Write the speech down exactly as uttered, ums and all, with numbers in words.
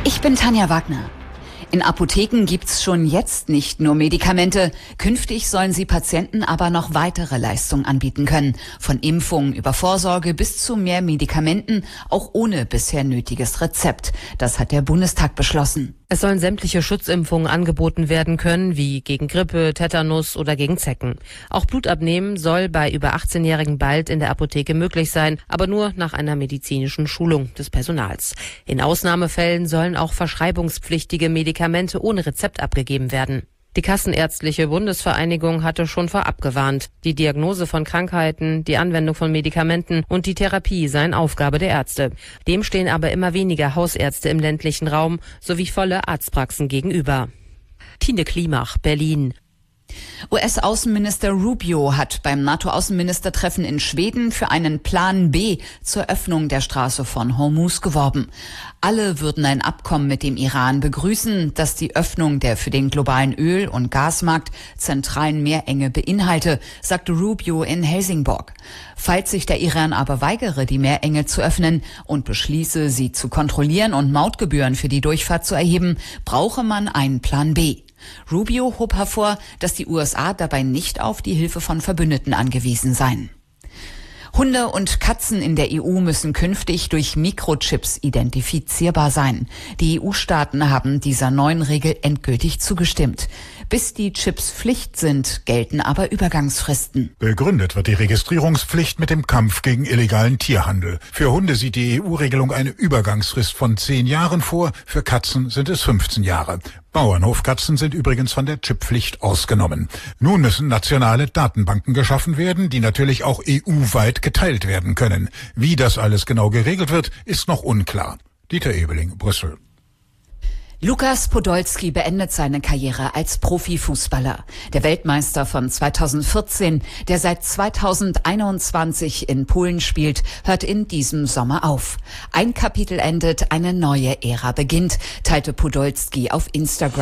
Ich bin Tanja Wagner. In Apotheken gibt's schon jetzt nicht nur Medikamente. Künftig sollen sie Patienten aber noch weitere Leistungen anbieten können. Von Impfungen über Vorsorge bis zu mehr Medikamenten, auch ohne bisher nötiges Rezept. Das hat der Bundestag beschlossen. Es sollen sämtliche Schutzimpfungen angeboten werden können, wie gegen Grippe, Tetanus oder gegen Zecken. Auch Blutabnehmen soll bei über achtzehnjährigen bald in der Apotheke möglich sein, aber nur nach einer medizinischen Schulung des Personals. In Ausnahmefällen sollen auch verschreibungspflichtige Medikamente ohne Rezept abgegeben werden. Die Kassenärztliche Bundesvereinigung hatte schon vorab gewarnt. Die Diagnose von Krankheiten, die Anwendung von Medikamenten und die Therapie seien Aufgabe der Ärzte. Dem stehen aber immer weniger Hausärzte im ländlichen Raum sowie volle Arztpraxen gegenüber. Tine Klimach, Berlin. U S-Außenminister Rubio hat beim NATO-Außenministertreffen in Schweden für einen Plan B zur Öffnung der Straße von Hormuz geworben. Alle würden ein Abkommen mit dem Iran begrüßen, das die Öffnung der für den globalen Öl- und Gasmarkt zentralen Meerenge beinhalte, sagte Rubio in Helsingborg. Falls sich der Iran aber weigere, die Meerenge zu öffnen und beschließe, sie zu kontrollieren und Mautgebühren für die Durchfahrt zu erheben, brauche man einen Plan B. Rubio hob hervor, dass die U S A dabei nicht auf die Hilfe von Verbündeten angewiesen seien. Hunde und Katzen in der E U müssen künftig durch Mikrochips identifizierbar sein. Die E U-Staaten haben dieser neuen Regel endgültig zugestimmt. Bis die Chips Pflicht sind, gelten aber Übergangsfristen. Begründet wird die Registrierungspflicht mit dem Kampf gegen illegalen Tierhandel. Für Hunde sieht die E U-Regelung eine Übergangsfrist von zehn Jahren vor, für Katzen sind es fünfzehn Jahre. Bauernhofkatzen sind übrigens von der Chipppflicht ausgenommen. Nun müssen nationale Datenbanken geschaffen werden, die natürlich auch E U-weit geteilt werden können. Wie das alles genau geregelt wird, ist noch unklar. Dieter Ebeling, Brüssel. Lukas Podolski beendet seine Karriere als Profifußballer. Der Weltmeister von zweitausendvierzehn, der seit zweitausendeinundzwanzig in Polen spielt, hört in diesem Sommer auf. Ein Kapitel endet, eine neue Ära beginnt, teilte Podolski auf Instagram.